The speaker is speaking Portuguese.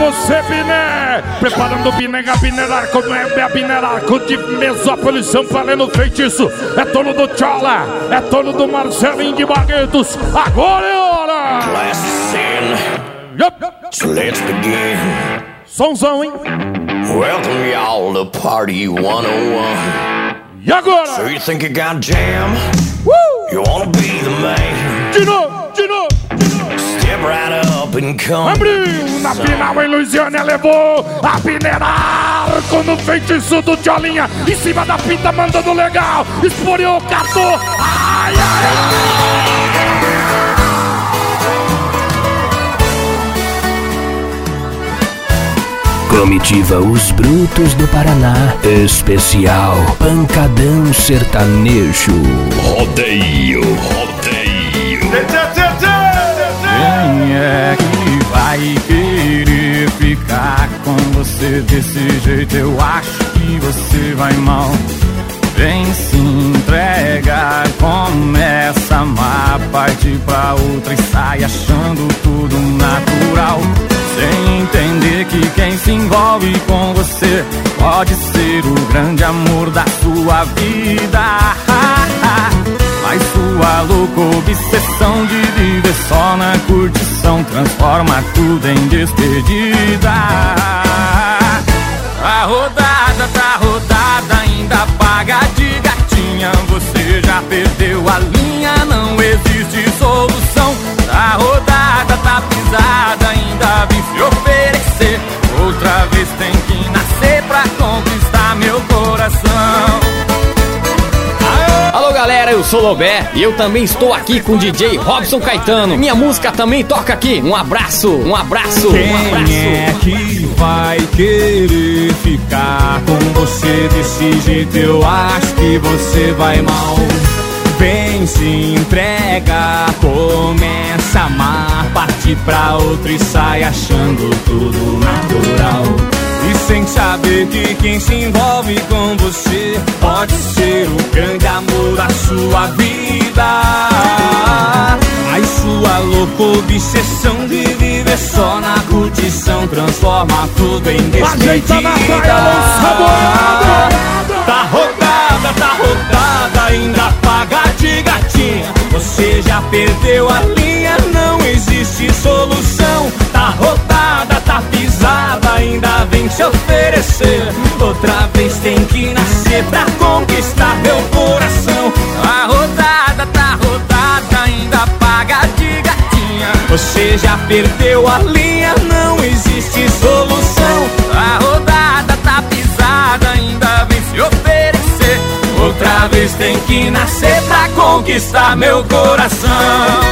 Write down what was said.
você, Biné. Preparando o Biné, Binerarco, Binerarco de Mesópolis, São Paulo, feitiço. É dono do Tchola, é dono do Marcelinho de Barretos. Agora é hora. So let's begin. Sonzão, hein? Welcome y'all to Party 101. E agora? So you think you got jam? You wanna be the man? De novo, de novo, de novo. Step right up and come. Abriu na final em Luisiana, levou a Binerarco no feitiço do Tcholinha. Em cima da pinta, mandando legal. Esporiou, catou. Ai, ai, ai. Comitiva Os Brutos do Paraná, especial Pancadão Sertanejo. Rodeio. Quem é que vai querer ficar com você desse jeito? Eu acho que você vai mal. Vem se entregar, começa a amar, parte pra outra e sai achando tudo natural. Sem entender que quem se envolve com você pode ser o grande amor da sua vida. Mas sua louca obsessão de viver só na curtição transforma tudo em despedida. A rodada tá rodada, ainda paga de gatinha. Você já perdeu a linha, não existe solução. A rodada tá pisada, ainda vim se oferecer. Outra vez tem que nascer pra conquistar meu coração. Alô galera, eu sou Lobé e eu também estou aqui com o DJ Robson Caetano. Minha música também toca aqui. Um abraço, um abraço, Quem um abraço. é que vai querer ficar com você desse jeito? Eu acho que você vai mal. Vem se entrega, começa a amar, parte pra outra e sai achando tudo natural. E sem saber que quem se envolve com você pode ser o grande amor da sua vida. Mas sua louca obsessão de viver só na curtição transforma tudo em despedida. Tá rodada, ainda paga de gatinha. Você já perdeu a linha, não existe solução. Tá rodada, tá pisada, ainda vem se oferecer. Outra vez tem que nascer pra conquistar meu coração. A rodada tá rodada, ainda paga de gatinha. Você já perdeu a linha, não existe solução. A rodada tá pisada, ainda vem se oferecer. Outra vez tem que nascer pra conquistar meu coração.